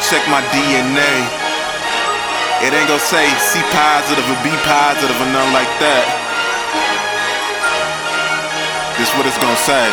check my DNA. It ain't gon' say C positive or B positive or nothing like that. This what it's gon' say.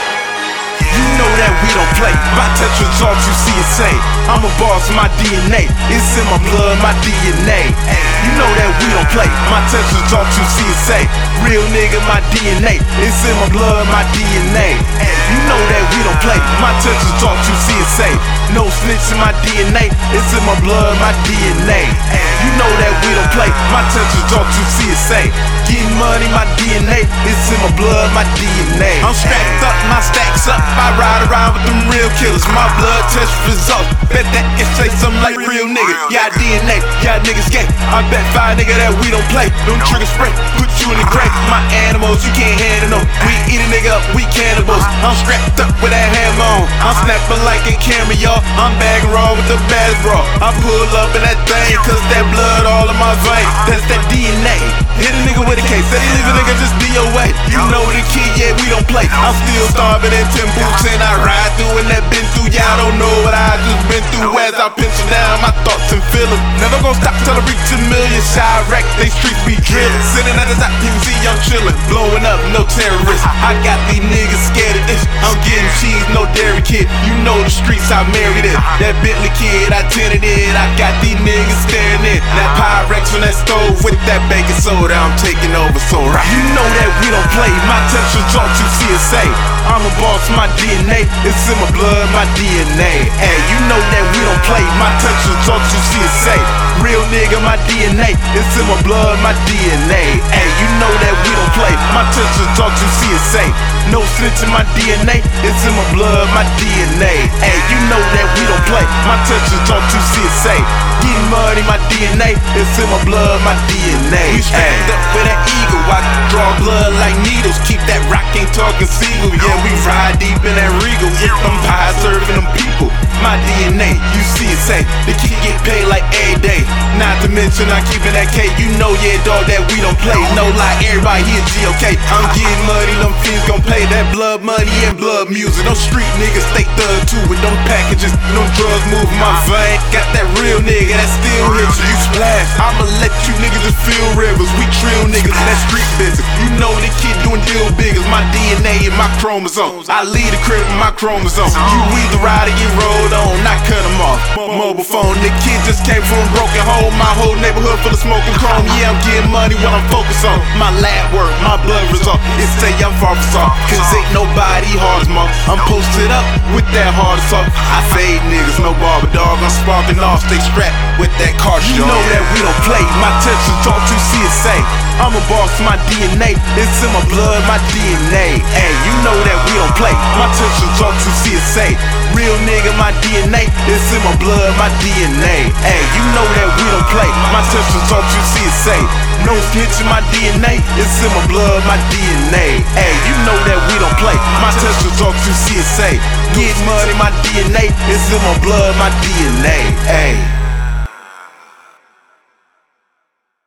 You know that we don't play. My Tetras all you see is say I'm a boss, my DNA. It's in my blood, my DNA. You know that we don't play. My Tetras all you see is say real nigga, my DNA. It's in my blood, my DNA. You know that we don't play. My Tetras all you see is say no snitch in my DNA. It's in my blood, my DNA. You know that we don't play. My Tetras all you see is say getting money, my DNA. It's in my blood, my DNA. I'm strapped up, my stacks up. I ride around with them real killers. My blood test results. Bet that it say something like real nigga. Y'all DNA, y'all niggas gay. I bet 5 nigga that we don't play. Them trigger spray, put you in the grave. My animals, you can't handle them. We eat a nigga up, we cannibals. I'm strapped up with that hammer on. I'm snapping like a camera, y'all. I'm bagging raw with the baddest bra. I pull up in that thing, cause that blood all in my veins. That's that DNA. Hit a nigga with a case, said he leave a nigga just DOA. You know the kid, yeah, we don't play. I'm still starving in 10 boots and I ride through and that been through. Y'all don't know what I just been through as I pencil down my thoughts and feelings. Never gonna stop till I reach a million. Chirac, they streets be drilling. Sitting at the top, you can see I'm chillin'. Blowing up, no terrorists. I got these niggas scared of this. I'm getting cheese, no dairy kid. You know the streets, I married it. That Bentley kid, I tinted it. I got these niggas staring in. That Pyrex from that stove with that baking soda. I'm taking over, so right. You know that we don't play. My Tetras all you see is say I'm a boss, my DNA. It's in my blood, my DNA. Hey, you know that we don't play. My Tetras all you see is say real nigga, my DNA. It's in my blood, my DNA. Hey, you know that we don't play. My Tetras all you see is say no snitch in my DNA. It's in my blood, my DNA. Hey, you know that we don't play. My Tetras all you see is say getting money, my DNA. It's in my blood, my DNA. We strapped up with an eagle. I draw blood like needles. Keep that rock, ain't talking seagull. Yeah, we ride deep in that regal. With them pies serving them people. My DNA, you see it say the kid get paid like every day. Not to mention I'm keeping that K. You know, yeah, dog, that we don't play. No lie, everybody here G-OK. I'm getting money, them fiends gon' pay that blood money and blood music. Them street niggas stay thug too with them packages. Them drugs moving my vein. Got that real nigga that still hits you. You splash, I'ma let you niggas just feel rivers. We trill niggas in that street business. You know the kid doing deal biggers. My DNA and my chromosomes. I lead the crib with my chromosomes. You either ride or get rolled on, not cut them off. Mobile phone, the kid just came from a broken home. My whole neighborhood full of smoking chrome. Yeah, I'm getting money when I'm focused on my lab work, my blood result. It say I'm far from soft, cause ain't nobody hard as mom. I'm posted up with that hard assault. I fade niggas, no barber dog. I'm sparking off, stay strapped with that car. You know that we don't play. My Tetras all you see is say I'm a boss, my DNA. It's in my blood, my DNA. Hey, you know that we don't play. My Tetras all you see is say real nigga, my DNA. It's in my blood, my DNA. Hey, you know that we don't play. My Tetras all you see is say no snitch in my DNA. It's in my blood, my DNA. Hey, you know that we don't play. My Tetras all you see is say get money, my DNA. It's in my blood, my DNA. Hey.